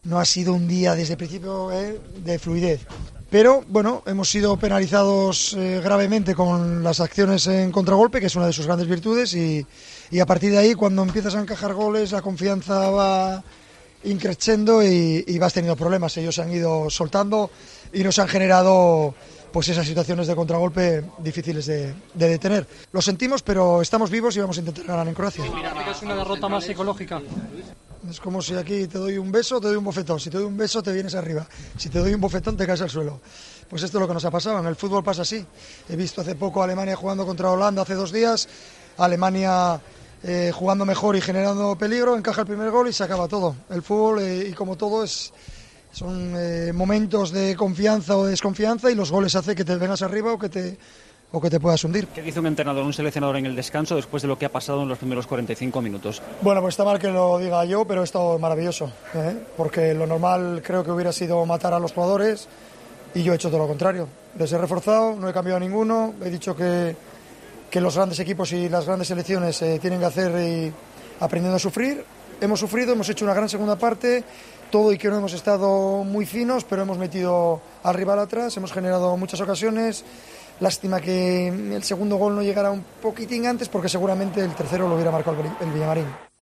No ha sido un día desde el principio de fluidez. Pero bueno, hemos sido penalizados gravemente con las acciones en contragolpe, que es una de sus grandes virtudes, y a partir de ahí, cuando empiezas a encajar goles, la confianza va increciendo y vas teniendo problemas. Ellos se han ido soltando y nos han generado pues esas situaciones de contragolpe difíciles de detener. Lo sentimos, pero estamos vivos y vamos a intentar ganar en Croacia. ¿Es una derrota más psicológica? Es como si aquí te doy un beso, te doy un bofetón. Si te doy un beso, te vienes arriba. Si te doy un bofetón, te caes al suelo. Pues esto es lo que nos ha pasado. En el fútbol pasa así. He visto hace poco a Alemania jugando contra Holanda hace 2 días. Alemania jugando mejor y generando peligro, encaja el primer gol y se acaba todo. El fútbol, y como todo, son momentos de confianza o de desconfianza, y los goles hacen que te vengas arriba o que te puedas hundir. ¿Qué dice un entrenador, un seleccionador en el descanso después de lo que ha pasado en los primeros 45 minutos? Bueno, pues está mal que lo diga yo, pero esto es maravilloso, porque lo normal creo que hubiera sido matar a los jugadores y yo he hecho todo lo contrario. Les he reforzado, no he cambiado a ninguno, he dicho que los grandes equipos y las grandes selecciones tienen que hacer aprendiendo a sufrir. Hemos sufrido, hemos hecho una gran segunda parte, todo y que no hemos estado muy finos, pero hemos metido al rival atrás, hemos generado muchas ocasiones. Lástima que el segundo gol no llegara un poquitín antes, porque seguramente el tercero lo hubiera marcado el Villamarín.